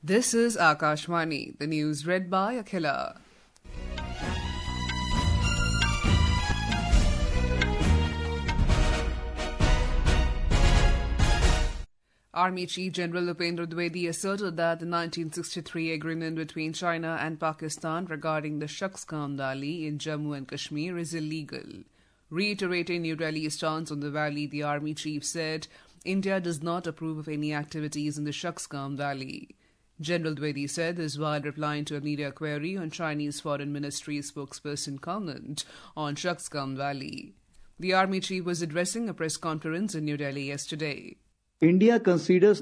This is Akashvani, the news read by Akhila. Army Chief General Upendra Dwivedi asserted that the 1963 agreement between China and Pakistan regarding the Shaksgam Valley in Jammu and Kashmir is illegal. Reiterating New Delhi's stance on the valley, the Army Chief said, India does not approve of any activities in the Shaksgam Valley. General Dwivedi said this while replying to a media query on Chinese Foreign Ministry spokesperson comment on Shaksgam Valley. The Army Chief was addressing a press conference in New Delhi yesterday. India considers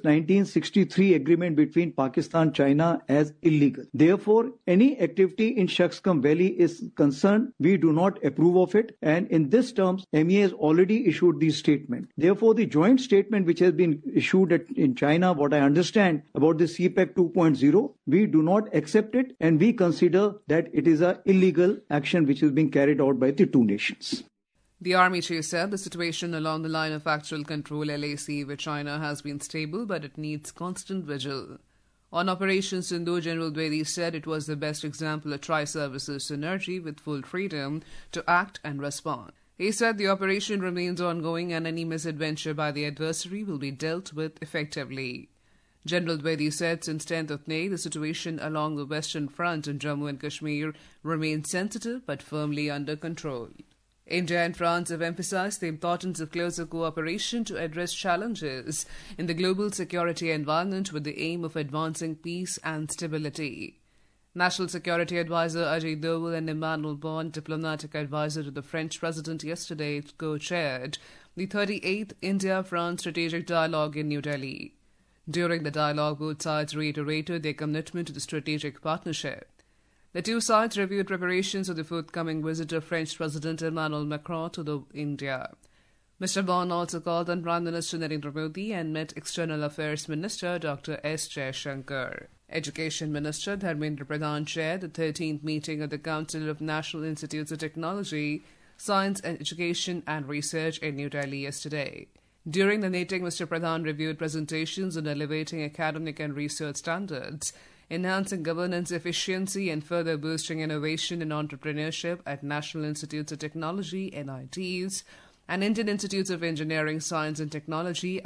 1963 agreement between Pakistan and China as illegal. Therefore, any activity in Shaksgam Valley is concerned, we do not approve of it. And in this terms, MEA has already issued this statement. Therefore, the joint statement which has been issued in China, what I understand about the CPEC 2.0, we do not accept it and we consider that it is an illegal action which is being carried out by the two nations. The Army Chief said the situation along the line of actual control LAC with China has been stable, but it needs constant vigil. On Operation Sindhu, General Dwivedi said it was the best example of tri-services synergy with full freedom to act and respond. He said the operation remains ongoing and any misadventure by the adversary will be dealt with effectively. General Dwivedi said since 10th of May, the situation along the Western Front in Jammu and Kashmir remains sensitive but firmly under control. India and France have emphasized the importance of closer cooperation to address challenges in the global security environment with the aim of advancing peace and stability. National Security Advisor Ajay Doval and Emmanuel Bon, diplomatic advisor to the French president, yesterday co-chaired the 38th India-France Strategic Dialogue in New Delhi. During the dialogue, both sides reiterated their commitment to the strategic partnership. The two sides reviewed preparations for the forthcoming visit of French President Emmanuel Macron to India. Mr. Bon also called on Prime Minister Narendra Modi and met External Affairs Minister Dr. S. Jaishankar. Education Minister Dharmendra Pradhan chaired the 13th meeting of the Council of National Institutes of Technology, Science and Education and Research in New Delhi yesterday. During the meeting, Mr. Pradhan reviewed presentations on elevating academic and research standards, enhancing governance efficiency and further boosting innovation and entrepreneurship at National Institutes of Technology, NITs, and Indian Institutes of Engineering, Science and Technology,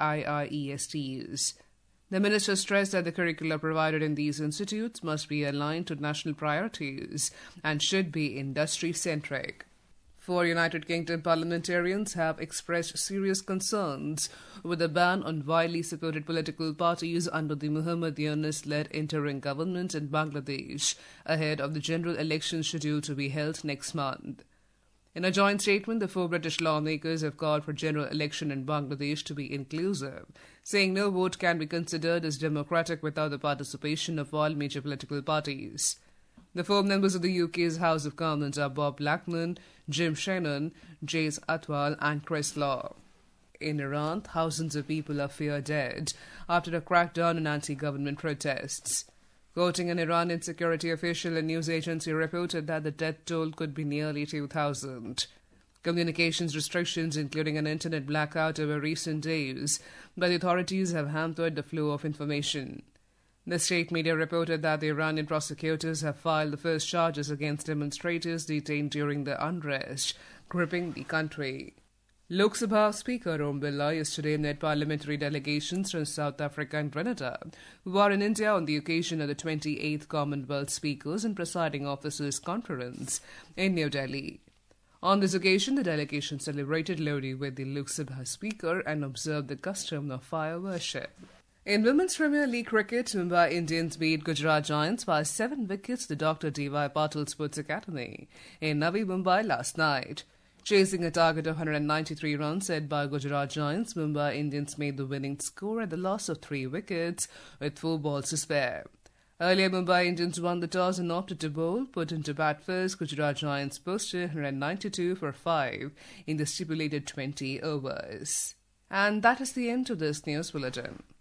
IIESTs. The minister stressed that the curricula provided in these institutes must be aligned to national priorities and should be industry-centric. 4 United Kingdom parliamentarians have expressed serious concerns with the ban on widely supported political parties under the Muhammad Yunus-led interim government in Bangladesh ahead of the general election scheduled to be held next month. In a joint statement, the 4 British lawmakers have called for general election in Bangladesh to be inclusive, saying no vote can be considered as democratic without the participation of all major political parties. The 4 members of the UK's House of Commons are Bob Blackman, Jim Shannon, Jace Atwal and Chris Law. In Iran, thousands of people are feared dead after a crackdown on anti-government protests. Quoting an Iranian security official, a news agency reported that the death toll could be nearly 2,000. Communications restrictions, including an internet blackout over recent days by the authorities, have hampered the flow of information. The state media reported that the Iranian prosecutors have filed the first charges against demonstrators detained during the unrest gripping the country. Lok Sabha Speaker Om Birla yesterday met parliamentary delegations from South Africa and Grenada, who are in India on the occasion of the 28th Commonwealth Speakers and Presiding Officers Conference in New Delhi. On this occasion, the delegation celebrated Lodi with the Lok Sabha Speaker and observed the custom of fire worship. In Women's Premier League cricket, Mumbai Indians beat Gujarat Giants by 7 wickets to Dr. D.Y. Patil Sports Academy in Navi Mumbai last night. Chasing a target of 193 runs set by Gujarat Giants, Mumbai Indians made the winning score at the loss of 3 wickets with 4 balls to spare. Earlier, Mumbai Indians won the toss and opted to bowl. Put into bat first, Gujarat Giants posted 192 for 5 in the stipulated 20 overs. And that is the end of this news bulletin.